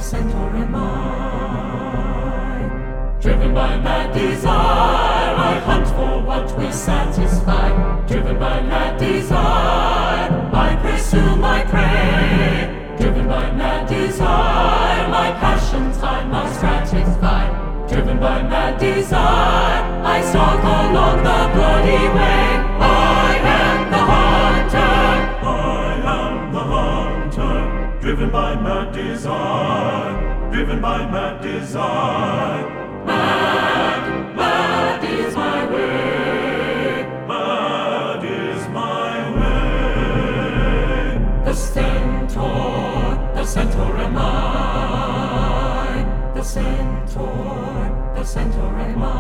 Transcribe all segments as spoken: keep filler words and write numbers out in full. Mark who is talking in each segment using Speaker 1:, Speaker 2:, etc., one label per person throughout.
Speaker 1: centaur am I. Driven by mad desire, I hunt for what will satisfy. Driven by mad desire, I pursue my prey. Driven by mad desire, my passions I must gratify. Driven by mad desire, I stalk along the bloody way. I am the hunter,
Speaker 2: I am the hunter, driven by mad desire, driven by mad desire.
Speaker 1: Mad, mad is my way,
Speaker 2: mad is my way.
Speaker 1: The centaur, the centaur am I. The centaur, the centaur am I.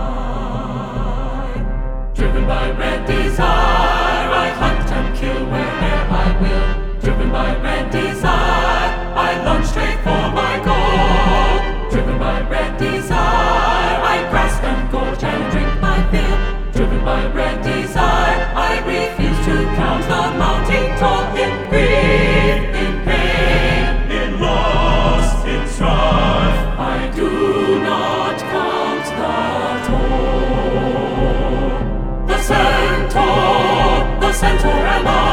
Speaker 1: Driven by red desire, I hunt and kill where'er I will. Driven by red desire, I launch straight for my goal. Driven by red desire, I grasp and gorge and drink my fill. Driven by red desire, I refuse to count the mounting toll in grief, in pain,
Speaker 2: In loss, in strife,
Speaker 1: I do not count the toll. The centaur, the centaur am I.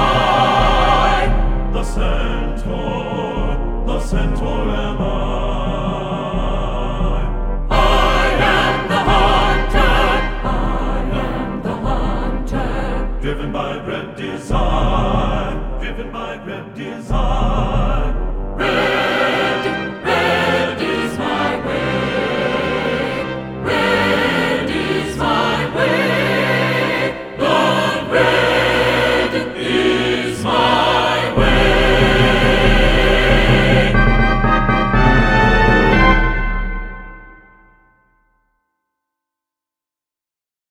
Speaker 2: the centaur, the centaur am I.
Speaker 1: I am the hunter, I am the hunter.
Speaker 2: Driven by red desire, driven by red desire.